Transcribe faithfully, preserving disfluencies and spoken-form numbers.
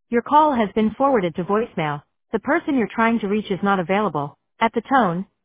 Your call has been forwarded to voicemail. The person you're trying to reach is not available. At the tone,